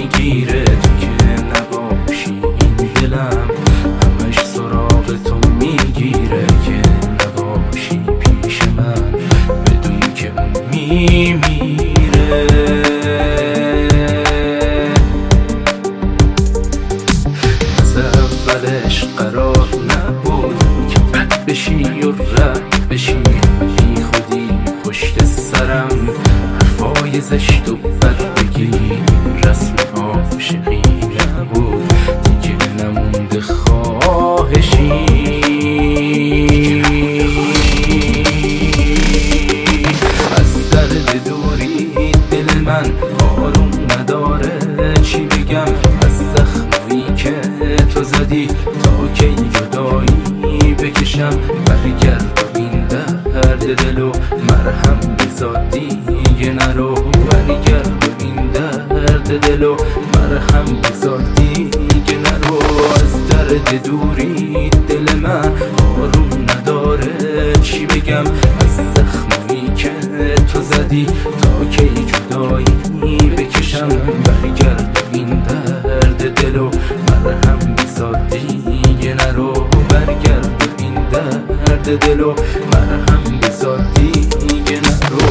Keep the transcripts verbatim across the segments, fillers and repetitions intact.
میگیره تو که نباشی این دلم همش سراغ تو میگیره که نباشی پیش من بدون که اون میمیره. از اولش قرار نبود که بد بشی و رد بشی، بی خودی پشت سرم حرفای زشت و بد بگی. رسم عاشقی نبود دیگه نمونده خواهشی. از درد دوری دل من آروم نداره، چی بگم از زخمی که تو زدی تا کی جدایی بکشم. برگرد و این درد دلو مرهم بذار دیگه نرو. برگرد و این درد دلو مرهم بذار دیگه نرو. از درد دوری دل من آروم نداره، چی بگم از زخمی که تو زدی تا کی جدایی بکشم. برگرد و این درد دلو مرهم بذار دیگه نرو. برگرد و این درد دلو مرهم بذار دیگه نرو.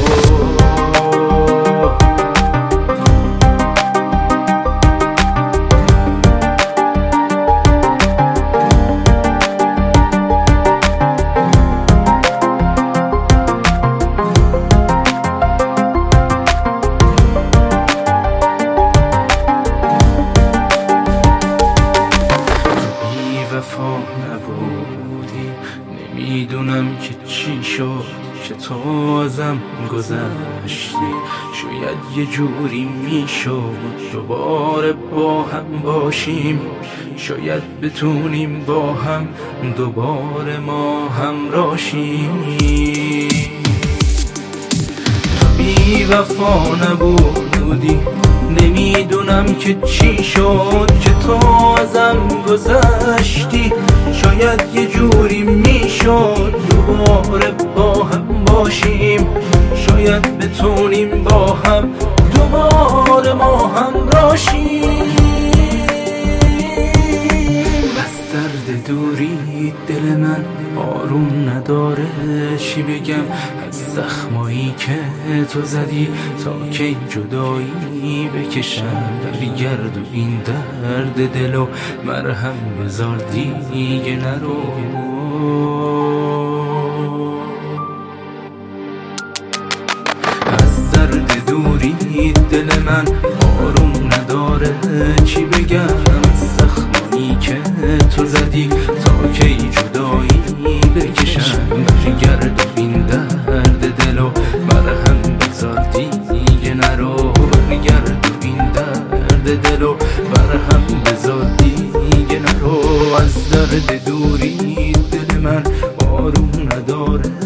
وفا نبودی نمیدونم که چی شد که تو ازم گذشتی. شاید یه جوری میشد دوباره با هم باشیم، شاید بتونیم با هم دوباره ما هم راشیم. تو بی وفا نبودی نمیدونم که چی شد که تو ازم گذشتی. شاید یه جوری میشد دوباره با هم باشیم، شاید بتونیم با هم دوباره ما هم راشیم. از درد دوری دل من آروم نداره، چی بگم از زخمایی که تو زدی تا کی جدایی بکشم. برگرد و این درد دلو مرهم بذار دیگه نرو. از درد دوری دل من آروم نداره، چی بگم از زخمایی که تو زدی تا کی جدایی بکشم. برگرد و این درد دلو مرهم بذار دیگه نرو. برگرد و این درد دلو مرهم بذار دیگه نرو. از درد دوری دل من آروم نداره،